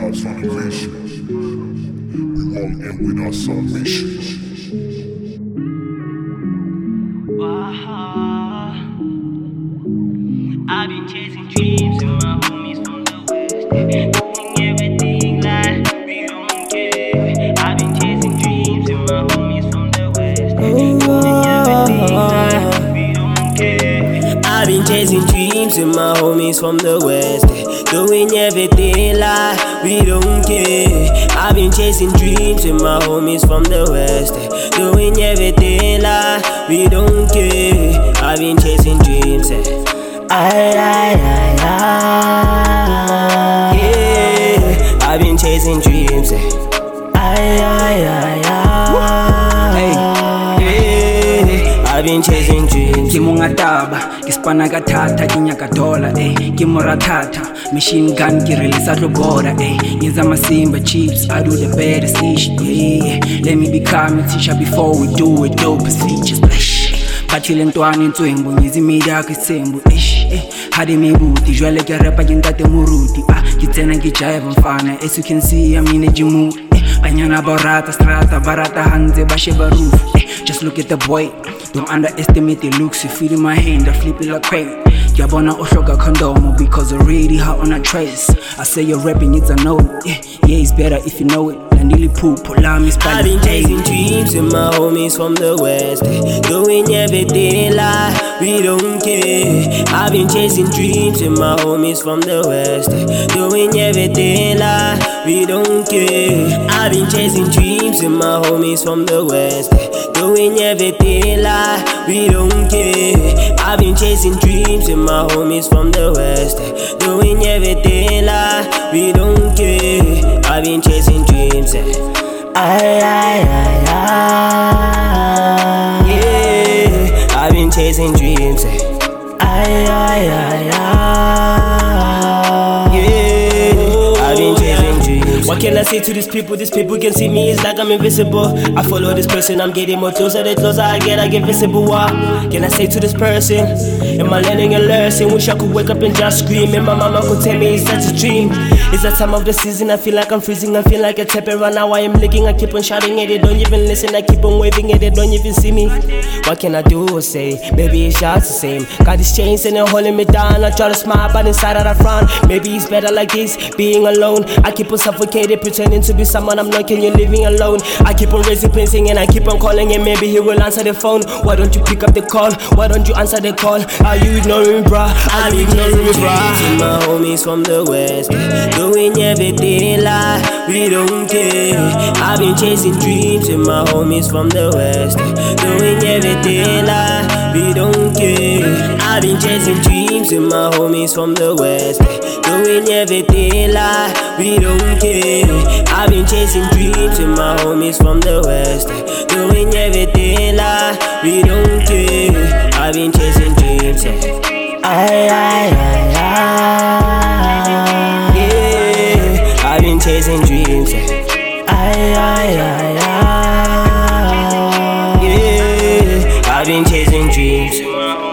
vibes on a mission. We roll in with our submissions. I've been chasing dreams with my homies from the west, doing everything like we don't care. I've been chasing dreams with my homies from the west, doing everything like we don't care. I've been chasing dreams with my homies from the west, doing everything like we don't care. I've been chasing dreams with my homies from the west, doing everything like we don't care. I've been chasing dreams. Yeah, I've been chasing dreams. I've been chasing dreams. Kimungataba, kispana katata, kinyakadola, kimuratata, machine gun, kirelisa border, Yenza masimba chips, I do the baddest ish, Let me become a teacher before we do it, dope procedures, Bachile ntwana intswembu, ngizimidi yakho isembu, Hadi mebuti, jwale ke rapa ke ntate moruti, Ke tsena ke jive mfana, as you can see I'm in a gym. Banyana barata strata, barata hanze ba sheba roof. Just look at the boy, don't underestimate the looks. You feel in my hand, I flip it like crazy. Yabona ohloka condom because already hot on a trace. I say you're rapping, it's a no. Yeah, it's better if you know it. I've been chasing dreams with my homies from the west, doing everything like we don't care. I've been chasing dreams with my homies from the west, doing everything like we don't care. I've been chasing dreams with my homies from the west, doing everything like we don't care. I've been chasing dreams with my homies from the west, doing everything like we don't care. I've been chasing dreams. Yeah, I've been chasing dreams. I've been chasing dreams. What can I say to these people? These people can see me, it's like I'm invisible. I follow this person, I'm getting more closer. The closer I get visible. What can I say to this person? Am I learning a lesson? Wish I could wake up and just scream, and my mama could tell me it's such a dream. It's that time of the season, I feel like I'm freezing, I feel like a tapping. Right now I am licking, I keep on shouting at it, don't even listen. I keep on waving at it, don't even see me. What can I do or say? Maybe it's just the same. Got these chains and they're holding me down. I try to smile, but inside I frown. Maybe it's better like this, being alone. I keep on suffocated, pretending to be someone I'm not. Can you leave me alone? I keep on raising, pacing, and I keep on calling, and maybe he will answer the phone. Why don't you pick up the call? Why don't you answer the call? Are you ignoring me, bruh? Are you ignoring me, bruh? My homies from the west, doing everything like we don't care. I've been chasing dreams with my homies from the west, doing everything like we don't care. I've been chasing dreams with my homies from the west, doing everything like we don't care. I've been chasing dreams with my homies from the west, doing everything like we don't care. I've been chasing dreams. I've been chasing dreams. I've been chasing dreams.